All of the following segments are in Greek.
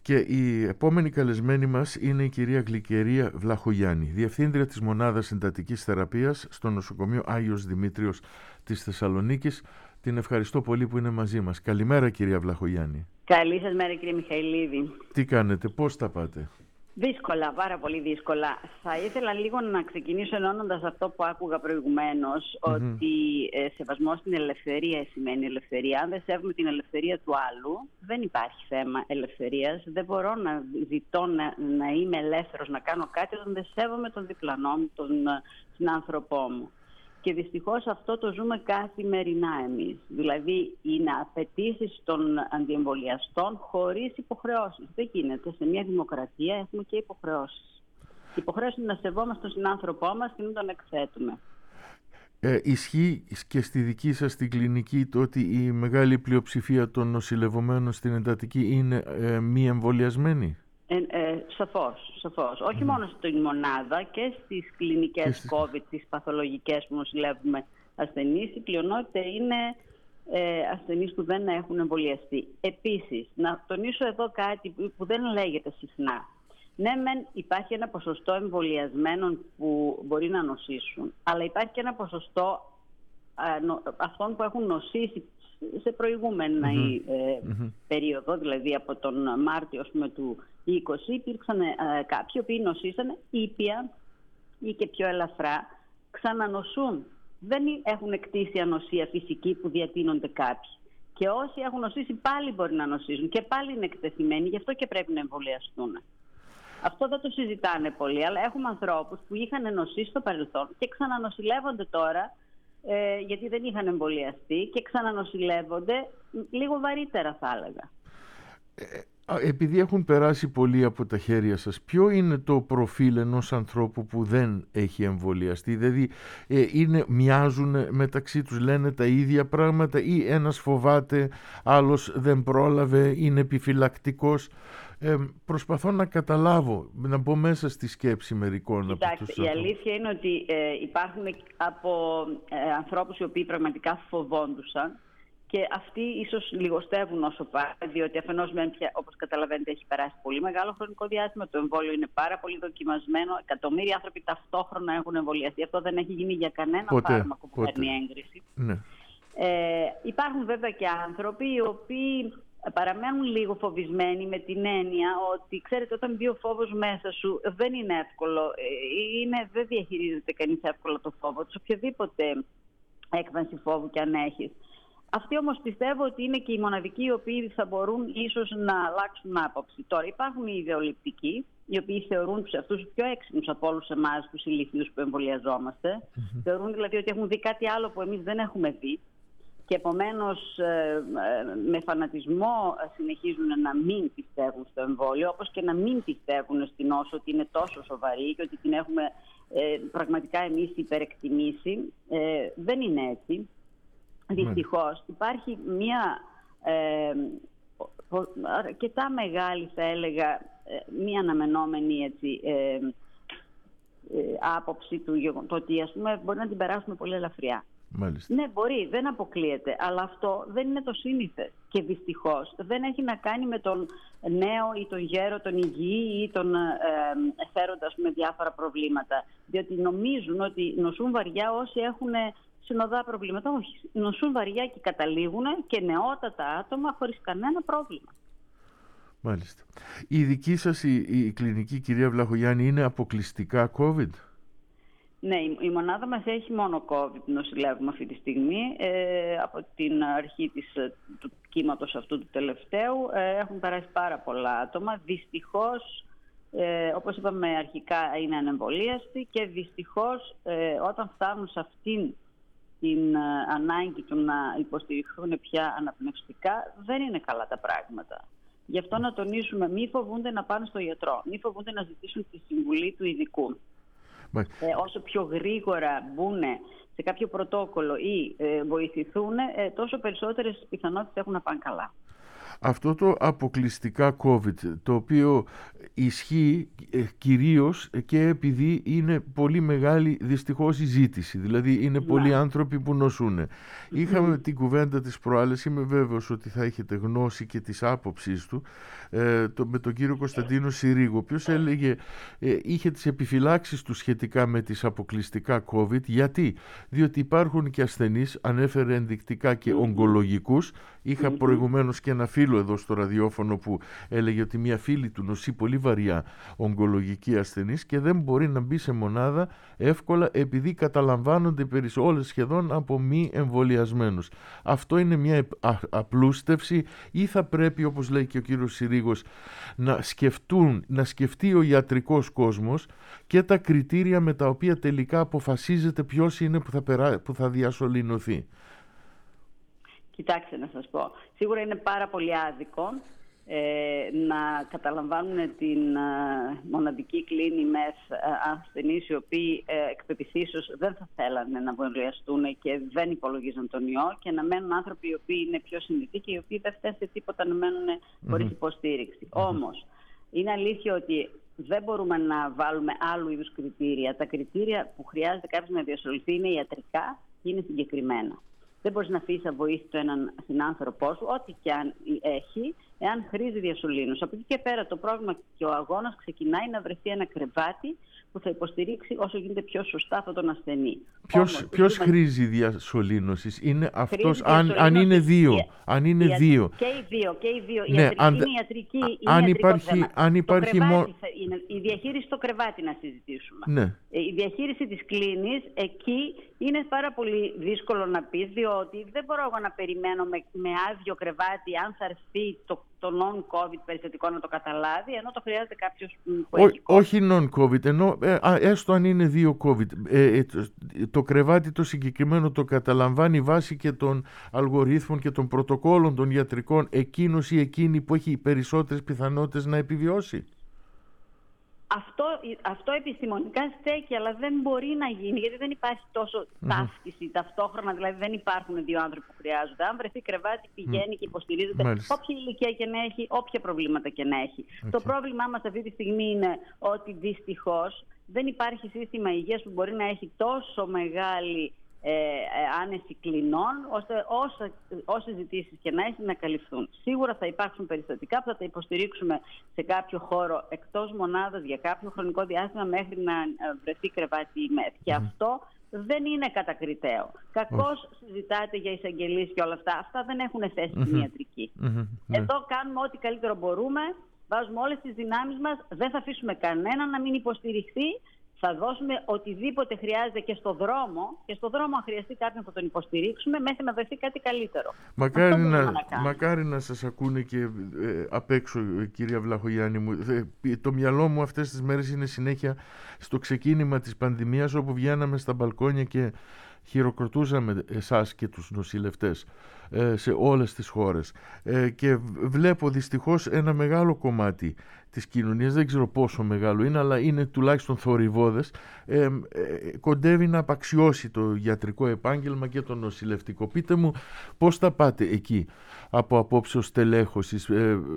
Και η επόμενη καλεσμένη μας είναι η κυρία Γλυκερία Βλαχογιάννη, Διευθύντρια της Μονάδας Εντατικής Θεραπείας στο νοσοκομείο Άγιος Δημήτριος της Θεσσαλονίκης. Την ευχαριστώ πολύ που είναι μαζί μας. Καλημέρα κυρία Βλαχογιάννη. Καλή σας μέρα κύριε Μιχαηλίδη. Τι κάνετε, πώς τα πάτε? Δύσκολα, πάρα πολύ δύσκολα. Θα ήθελα λίγο να ξεκινήσω ενώνοντας αυτό που άκουγα προηγουμένως, ότι σεβασμός στην ελευθερία σημαίνει ελευθερία. Αν δεν σέβομαι την ελευθερία του άλλου, δεν υπάρχει θέμα ελευθερίας. Δεν μπορώ να ζητώ να είμαι ελεύθερος να κάνω κάτι όταν δεν σέβομαι τον διπλανό μου, τον συνάνθρωπό μου. Και δυστυχώς αυτό το ζούμε καθημερινά εμείς. Δηλαδή είναι απαιτήσεις των αντιεμβολιαστών χωρίς υποχρεώσεις. Δεν γίνεται. Σε μια δημοκρατία έχουμε και υποχρεώσεις. Η υποχρέωση είναι να σεβόμαστε τον συνάνθρωπό μας και να τον εκθέτουμε. Ισχύει και στη δική σας την κλινική το ότι η μεγάλη πλειοψηφία των νοσηλευομένων στην εντατική είναι μη εμβολιασμένοι? Σαφώς. Όχι μόνο στην μονάδα και στις κλινικές COVID, τις παθολογικές που νοσηλεύουμε ασθενείς, η πλειονότητα είναι ασθενείς που δεν έχουν εμβολιαστεί. Επίσης, να τονίσω εδώ κάτι που δεν λέγεται συχνά. Ναι, υπάρχει ένα ποσοστό εμβολιασμένων που μπορεί να νοσήσουν, αλλά υπάρχει και ένα ποσοστό αυτών που έχουν νοσήσει σε προηγούμενη περίοδο, δηλαδή από τον Μάρτιο του 20, υπήρξαν κάποιοι οποίοι νοσήσαν ήπια ή και πιο ελαφρά, ξανανοσούν. Δεν έχουν εκτίσει ανοσία φυσική που διατείνονται κάποιοι. Και όσοι έχουν νοσήσει πάλι μπορεί να νοσήσουν και πάλι είναι εκτεθειμένοι, γι' αυτό και πρέπει να εμβολιαστούν. Αυτό δεν το συζητάνε πολύ, αλλά έχουμε ανθρώπους που είχαν νοσήσει στο παρελθόν και ξανανοσηλεύονται τώρα, γιατί δεν είχαν εμβολιαστεί και ξανανοσηλεύονται λίγο βαρύτερα, θα έλεγα. Επειδή έχουν περάσει πολλοί από τα χέρια σας, ποιο είναι το προφίλ ενός ανθρώπου που δεν έχει εμβολιαστεί? Δηλαδή μοιάζουν μεταξύ τους, λένε τα ίδια πράγματα, ή ένας φοβάται, άλλος δεν πρόλαβε, είναι επιφυλακτικός? Προσπαθώ να καταλάβω, να μπω μέσα στη σκέψη μερικών. Κοιτάξτε, η αλήθεια είναι ότι υπάρχουν από ανθρώπους οι οποίοι πραγματικά φοβόντουσαν, και αυτοί ίσως λιγοστεύουν όσο πάει, διότι αφενός όπως καταλαβαίνετε έχει περάσει πολύ μεγάλο χρονικό διάστημα, το εμβόλιο είναι πάρα πολύ δοκιμασμένο, εκατομμύρια άνθρωποι ταυτόχρονα έχουν εμβολιαστεί, αυτό δεν έχει γίνει για κανένα φάρμακο που παίρνει έγκριση. Ναι. Υπάρχουν βέβαια και άνθρωποι οι οποίοι παραμένουν λίγο φοβισμένοι, με την έννοια ότι, ξέρετε, όταν μπει ο φόβος μέσα σου δεν είναι εύκολο, δεν διαχειρίζεται κανείς εύκολα το φόβο του, οποιαδήποτε έκφανση φόβου κι αν έχεις. Αυτοί όμως πιστεύω ότι είναι και οι μοναδικοί οι οποίοι θα μπορούν ίσως να αλλάξουν άποψη. Τώρα υπάρχουν οι ιδεολειπτικοί, οι οποίοι θεωρούν τους αυτούς πιο έξυπνους από όλους εμάς τους ηλίθιους που εμβολιαζόμαστε. Θεωρούν δηλαδή ότι έχουν δει κάτι άλλο που εμείς δεν έχουμε δει και επομένως με φανατισμό συνεχίζουν να μην πιστεύουν στο εμβόλιο, όπως και να μην πιστεύουν στην νόσο ότι είναι τόσο σοβαρή και ότι την έχουμε πραγματικά εμείς υπερεκτιμήσει. Δεν είναι έτσι. Δυστυχώς υπάρχει μια αρκετά μεγάλη, θα έλεγα, μια αναμενόμενη άποψη του ότι, ας πούμε, μπορεί να την περάσουμε πολύ ελαφριά. Μάλιστα. Ναι, μπορεί, δεν αποκλείεται, αλλά αυτό δεν είναι το σύνηθες και δυστυχώς δεν έχει να κάνει με τον νέο ή τον γέρο, τον υγιή ή τον φέροντα με διάφορα προβλήματα, διότι νομίζουν ότι νοσούν βαριά όσοι έχουν συνοδά προβλήματα. Όχι, νοσούν βαριά και καταλήγουν και νεότατα άτομα χωρίς κανένα πρόβλημα. Μάλιστα. Η δική σας η κλινική, κυρία Βλαχογιάννη, είναι αποκλειστικά COVID? Ναι, η μονάδα μας έχει μόνο COVID, νοσηλεύουμε αυτή τη στιγμή. Από την αρχή του κύματος αυτού του τελευταίου έχουν περάσει πάρα πολλά άτομα. Δυστυχώς, όπως είπαμε αρχικά, είναι ανεμβολίαστοι και δυστυχώς όταν φτάνουν σε αυτήν την ανάγκη του να υποστηριχθούν πια αναπνευστικά, δεν είναι καλά τα πράγματα. Γι' αυτό να τονίσουμε, μη φοβούνται να πάνε στο γιατρό, μη φοβούνται να ζητήσουν τη συμβουλή του ειδικού. Όσο πιο γρήγορα μπουν σε κάποιο πρωτόκολλο ή βοηθηθούν, τόσο περισσότερες πιθανότητες έχουν να πάνε καλά. Αυτό το αποκλειστικά COVID, το οποίο ισχύει κυρίως και επειδή είναι πολύ μεγάλη δυστυχώς η ζήτηση, δηλαδή είναι πολλοί άνθρωποι που νοσούν. Είχαμε την κουβέντα της προάλλες, είμαι βέβαιος ότι θα έχετε γνώση και της άποψης του, με τον κύριο Κωνσταντίνο Συρίγο, ο οποίος έλεγε, είχε τις επιφυλάξεις του σχετικά με τις αποκλειστικά COVID. Γιατί? Διότι υπάρχουν και ασθενείς, ανέφερε ενδεικτικά και ογκολογικούς. Είχα προηγουμένως και ένα φίλο εδώ στο ραδιόφωνο που έλεγε ότι μια φίλη του νοσεί πολύ βαριά ογκολογική ασθενής και δεν μπορεί να μπει σε μονάδα εύκολα επειδή καταλαμβάνονται όλες σχεδόν από μη εμβολιασμένους. Αυτό είναι μια απλούστευση ή θα πρέπει, όπως λέει και ο κύριος Συρίγος, να σκεφτεί ο ιατρικός κόσμος και τα κριτήρια με τα οποία τελικά αποφασίζεται ποιος είναι που θα διασωληνωθεί? Κοιτάξτε να σας πω, σίγουρα είναι πάρα πολύ άδικο να καταλαμβάνουν την μοναδική κλίνη μεθ ασθενείς οι οποίοι εκ πεποιθήσεως δεν θα θέλανε να εμβολιαστούν και δεν υπολογίζαν τον ιό, και να μένουν άνθρωποι οι οποίοι είναι πιο συνηθοί και οι οποίοι δεν φταίνουν σε τίποτα να μένουν χωρίς υποστήριξη. Όμως, είναι αλήθεια ότι δεν μπορούμε να βάλουμε άλλου είδους κριτήρια. Τα κριτήρια που χρειάζεται κάποιος να διασωληθεί είναι ιατρικά και είναι συγκεκριμένα. Δεν μπορείς να αφήσεις αβοήθητο έναν συνάνθρωπό σου, ό,τι και αν έχει, εάν χρήζει διασωλήνωση. Από εκεί και πέρα το πρόβλημα και ο αγώνας ξεκινάει να βρεθεί ένα κρεβάτι που θα υποστηρίξει όσο γίνεται πιο σωστά αυτόν τον ασθενή. Ποιος χρήζει διασωλήνωσης? Είναι αυτός, αν είναι δύο. Αν είναι δύο. Και οι δύο. Ναι, είναι ιατρική. Αν υπάρχει η διαχείριση στο κρεβάτι να συζητήσουμε. Ναι. Η διαχείριση της κλίνης, εκεί είναι πάρα πολύ δύσκολο να πεις, διότι δεν μπορώ εγώ να περιμένω με άδειο κρεβάτι αν θα έρθει το non-COVID περιστατικό να το καταλάβει, ενώ το χρειάζεται κάποιος που έχει COVID. Όχι non-COVID, ενώ έστω αν είναι δύο COVID. Το κρεβάτι το συγκεκριμένο το καταλαμβάνει βάσει και των αλγορίθμων και των πρωτοκόλων των ιατρικών εκείνος ή εκείνη που έχει περισσότερες πιθανότητες να επιβιώσει. Αυτό επιστημονικά στέκει, αλλά δεν μπορεί να γίνει, γιατί δεν υπάρχει τόσο ταύτιση ταυτόχρονα, δηλαδή δεν υπάρχουν δύο άνθρωποι που χρειάζονται. Αν βρεθεί κρεβάτι, πηγαίνει και υποστηρίζεται, όποια ηλικία και να έχει, όποια προβλήματα και να έχει. Το πρόβλημά μας αυτή τη στιγμή είναι ότι δυστυχώς δεν υπάρχει σύστημα υγείας που μπορεί να έχει τόσο μεγάλη άνεση κλινών, ώστε όσες ζητήσεις και να έχει να καλυφθούν. Σίγουρα θα υπάρξουν περιστατικά που θα τα υποστηρίξουμε σε κάποιο χώρο εκτός μονάδας για κάποιο χρονικό διάστημα μέχρι να βρεθεί κρεβάτι η ΜΕΘ. Και αυτό δεν είναι κατακριτέο. Κακώς συζητάτε για εισαγγελίες και όλα αυτά. Αυτά δεν έχουν θέση στην ιατρική. Εδώ κάνουμε ό,τι καλύτερο μπορούμε, βάζουμε όλες τις δυνάμεις μας, δεν θα αφήσουμε κανένα να μην υποστηριχθεί. Θα δώσουμε οτιδήποτε χρειάζεται και στο δρόμο, αν χρειαστεί κάποιον θα τον υποστηρίξουμε μέχρι να βρεθεί κάτι καλύτερο. Μακάρι να σας ακούνε και απ' έξω, κυρία Βλαχογιάννη μου. Το μυαλό μου αυτές τις μέρες είναι συνέχεια στο ξεκίνημα της πανδημίας, όπου βγαίναμε στα μπαλκόνια και χειροκροτούσαμε εσάς και τους νοσηλευτές σε όλες τις χώρες, και βλέπω δυστυχώς ένα μεγάλο κομμάτι της κοινωνίας, δεν ξέρω πόσο μεγάλο είναι, αλλά είναι τουλάχιστον θορυβώδες, κοντεύει να απαξιώσει το ιατρικό επάγγελμα και το νοσηλευτικό. Πείτε μου πώς θα πάτε εκεί από απόψεως τελέχωσης?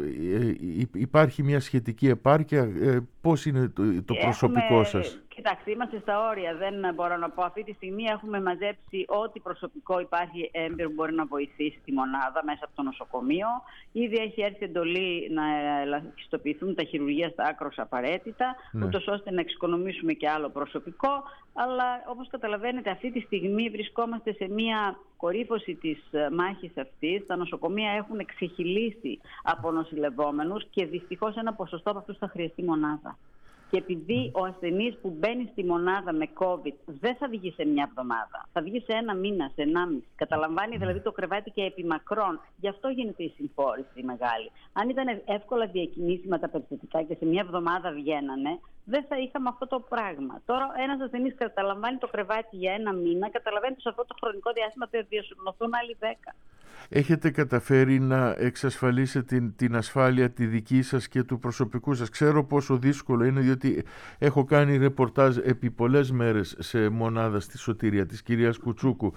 Υπάρχει μια σχετική επάρκεια? Πώς είναι το προσωπικό σας? Κοιτάξτε, είμαστε στα όρια, δεν μπορώ να πω. Αυτή τη στιγμή έχουμε μαζέψει ό,τι προσωπικό υπάρχει έμπειρο που μπορεί να βοηθήσει τη μονάδα μέσα από το νοσοκομείο. Ήδη έχει έρθει εντολή να ελαχιστοποιηθούν τα χειρουργεία στα άκρως απαραίτητα, ούτως ώστε να εξοικονομήσουμε και άλλο προσωπικό. Αλλά όπως καταλαβαίνετε, αυτή τη στιγμή βρισκόμαστε σε μια κορύφωση της μάχης αυτής. Τα νοσοκομεία έχουν εξεχυλήσει από νοσηλευόμενους και δυστυχώς ένα ποσοστό από αυτούς θα χρειαστεί μονάδα. Και επειδή ο ασθενής που μπαίνει στη μονάδα με COVID δεν θα βγει σε μια εβδομάδα, θα βγει σε ένα μήνα, σε 1,5. Καταλαμβάνει δηλαδή το κρεβάτι και επιμακρών. Γι' αυτό γίνεται η συμφόρηση μεγάλη. Αν ήταν εύκολα διακινήσιμα τα περιστατικά και σε μια εβδομάδα βγαίνανε, δεν θα είχαμε αυτό το πράγμα. Τώρα ένας ασθενής καταλαμβάνει το κρεβάτι για 1 μήνα, καταλαβαίνει ότι σε αυτό το χρονικό διάστημα θα διασωληνωθούν άλλοι 10. Έχετε καταφέρει να εξασφαλίσετε την ασφάλεια τη δική σας και του προσωπικού σας? Ξέρω πόσο δύσκολο είναι, διότι έχω κάνει ρεπορτάζ επί πολλές μέρες σε μονάδα στη Σωτηρία της κυρίας Κουτσούκου.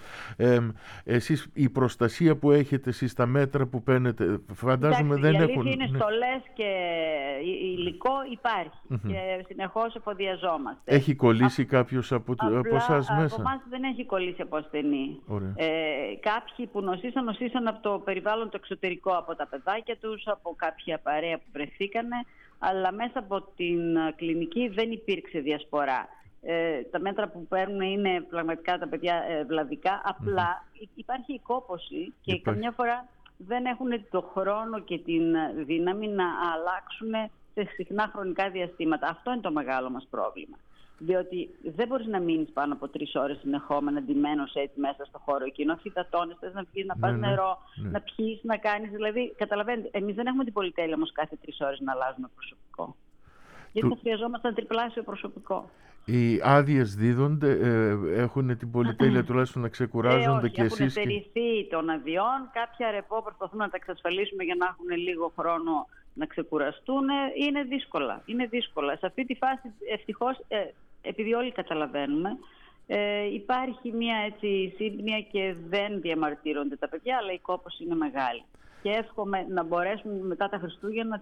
Εσείς, η προστασία που έχετε εσείς, τα μέτρα που παίρνετε, φαντάζομαι δεν έχουν... Η αλήθεια είναι στολές και υλικό υπάρχει και συνεχώς εφοδιαζόμαστε. Έχει κολλήσει κάποιος από εσάς μέσα? Από εμάς δεν έχει κολλήσει από ασθενή. Κάποιοι που νοσήσαν από το περιβάλλον το εξωτερικό, από τα παιδάκια τους, από κάποια παρέα που βρεθήκανε, αλλά μέσα από την κλινική δεν υπήρξε διασπορά. Τα μέτρα που παίρνουν είναι πραγματικά τα παιδιά βλαβικά, απλά υπάρχει η κόπωση και καμιά φορά δεν έχουν το χρόνο και την δύναμη να αλλάξουν σε συχνά χρονικά διαστήματα. Αυτό είναι το μεγάλο μας πρόβλημα. Διότι δεν μπορείς να μείνεις πάνω από 3 ώρες συνεχόμενα ντυμένος έτσι μέσα στο χώρο εκείνο. Φυτατώνεις, θες να βγεις, να πας νερό, να πιείς, να κάνεις. Δηλαδή, καταλαβαίνετε, εμείς δεν έχουμε την πολυτέλεια όμως κάθε 3 ώρες να αλλάζουμε προσωπικό. Γιατί θα χρειαζόμασταν τριπλάσιο προσωπικό. Οι άδειες δίδονται, έχουν την πολυτέλεια τουλάχιστον να ξεκουράζονται και εσείς? Έχουν στερηθεί των αδειών. Κάποια ρεπό προσπαθούμε να τα εξασφαλίσουμε για να έχουν λίγο χρόνο να ξεκουραστούν. Είναι δύσκολα. Σε αυτή τη φάση, ευτυχώς, επειδή όλοι καταλαβαίνουμε, υπάρχει μια έτσι σύμπνοια και δεν διαμαρτύρονται τα παιδιά, αλλά η κόπωση είναι μεγάλη. Και εύχομαι να μπορέσουμε μετά τα Χριστούγεννα,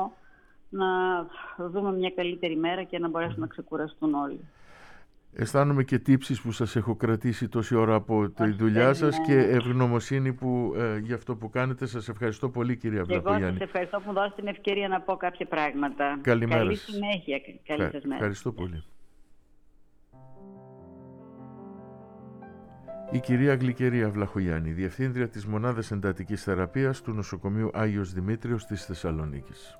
να δούμε μια καλύτερη μέρα και να μπορέσουν να ξεκουραστούν όλοι. Αισθάνομαι και τύψεις που σας έχω κρατήσει τόση ώρα από τη δουλειά σας και ευγνωμοσύνη για αυτό που κάνετε. Σας ευχαριστώ πολύ, κυρία Βλαχογιάννη. Εγώ σας ευχαριστώ που μου δώσετε την ευκαιρία να πω κάποια πράγματα. Καλημέρα. Καλή συνέχεια. Καλή σας μέρα. Ευχαριστώ πολύ. Η κυρία Γλυκερία Βλαχογιάννη, Διευθύντρια της Μονάδας Εντατικής Θεραπείας του Νοσοκομείου Άγιος Δημήτριος της Θεσσαλονίκης.